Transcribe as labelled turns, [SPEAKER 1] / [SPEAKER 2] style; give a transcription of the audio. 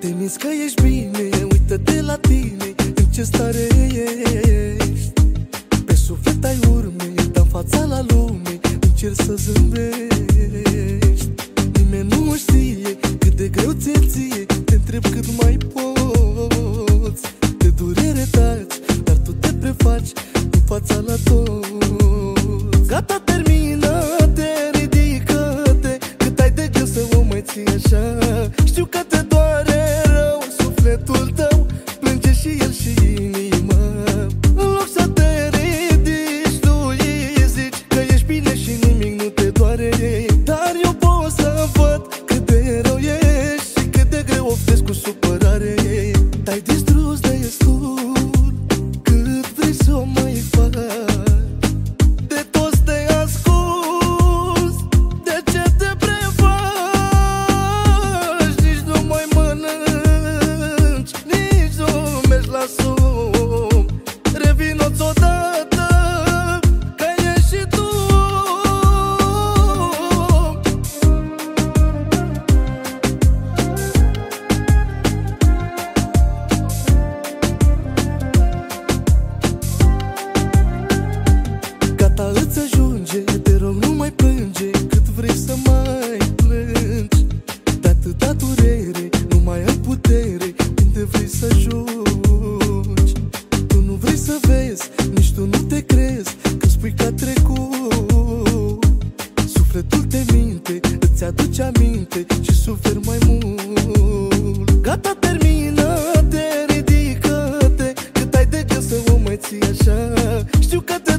[SPEAKER 1] Te minți că ești bine, uită-te la tine, în ce stare ești. Pe suflet ai urme, dar în fața la lume încerci să zâmbești. Nimeni nu știe cât de greu ție, te întreb cât mai poți. De durere taci, dar tu te prefaci în fața la toți. Gata, termină-te, ridică-te, cât ai de gând să o mai ții așa. Știu că te doare rău sufletul tău, plânge și el și inima. În loc să te ridici, tu îi zici că ești bine și nimic nu te doare. Dar eu pot să văd cât de rău ești și cât de greu oftezi cu supărare. Te-ai distrus destul, cât vrei să o mai faci. De toți te-ai ascuns, de ce te prefaci? Nici nu mai mănânci, nici nu mergi la somn. Revino-ți odată, că ești și tu. Gata, îți ajunge, te rog nu mai plânge, cât vrei să mai plângi. De atâta durere, nu mai ai putere, unde vrei să ajungi. Tu nu vrei să vezi, nici tu nu te crezi, când spui că a trecut. Sufletul te minte, îți aduce aminte și suferi mai mult. Gata, termină-te, ridică-te, cât ai de gând să o mai ții așa. Știu că te